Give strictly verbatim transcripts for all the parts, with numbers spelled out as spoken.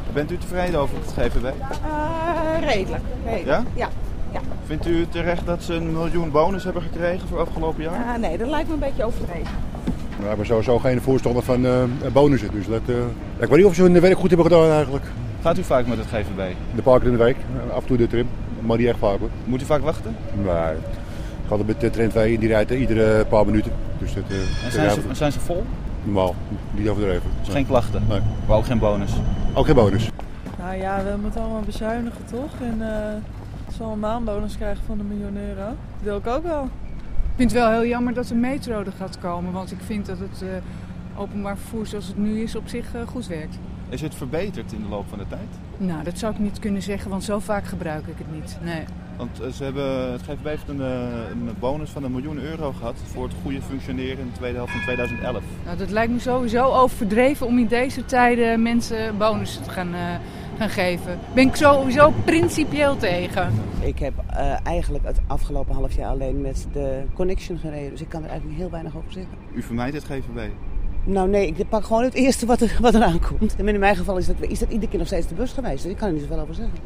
Bent u tevreden over het G V B? Uh, redelijk. redelijk. Ja? Ja. ja. Vindt u terecht dat ze een miljoen bonus hebben gekregen voor afgelopen jaar? Uh, nee, dat lijkt me een beetje overdreven. We hebben sowieso geen voorstander van uh, bonussen. Dus dat, uh, ik weet niet of ze hun werk goed hebben gedaan eigenlijk. Gaat u vaak met het G V B? De paar keer in de week, af en toe de tram, maar niet echt vaak hoor. Moet u vaak wachten? Nee, ik ga er met de tram twee in, die rijdt iedere paar minuten. Dus dat, uh, en zijn ze, zijn ze vol? Normaal, niet overdreven. Dus geen klachten? Nee. Maar ook geen bonus? Ook geen bonus. Nou ja, we moeten allemaal bezuinigen toch? En uh, zal een maandbonus krijgen van een miljoen euro. Dat wil ik ook wel. Ik vind het wel heel jammer dat de metro er gaat komen, want ik vind dat het uh, openbaar vervoer zoals het nu is op zich uh, goed werkt. Is het verbeterd in de loop van de tijd? Nou, dat zou ik niet kunnen zeggen, want zo vaak gebruik ik het niet. Nee. Want uh, ze hebben, het G V B heeft een, uh, een bonus van een miljoen euro gehad voor het goede functioneren in de tweede helft van tweeduizend elf. Nou, dat lijkt me sowieso overdreven om in deze tijden mensen bonussen te gaan, uh, gaan geven. Ben ik sowieso principieel tegen. Ik heb uh, eigenlijk het afgelopen half jaar alleen met de Connection gereden, dus ik kan er eigenlijk heel weinig over zeggen. U vermijdt het G V B? Nou nee, ik pak gewoon het eerste wat er, wat er aankomt. En in mijn geval is dat, is dat iedere keer nog steeds de bus geweest, dus ik kan er niet zoveel over zeggen.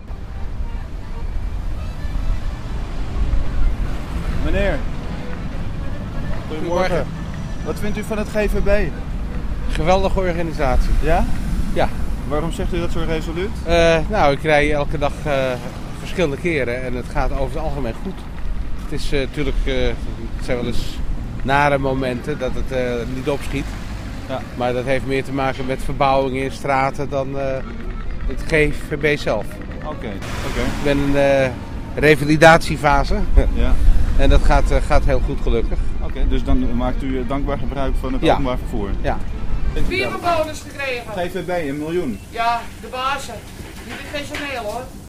Meneer, goedemorgen. Goedemorgen. Wat vindt u van het G V B? Geweldige organisatie. Ja? Ja. Waarom zegt u dat zo resoluut? Uh, nou, ik rij elke dag uh, verschillende keren en het gaat over het algemeen goed. Het is uh, natuurlijk, uh, het zijn wel eens nare momenten dat het uh, niet opschiet. Ja. Maar dat heeft meer te maken met verbouwingen in straten dan uh, het G V B zelf. Oké. Okay. Okay. Ik ben in de revalidatiefase. Ja. En dat gaat, uh, gaat heel goed gelukkig. Oké, okay, dus dan maakt u dankbaar gebruik van het ja. openbaar vervoer? Ja. Wie heeft een bonus gekregen? G V B, een miljoen. Ja, de bazen. Niet het personeel hoor.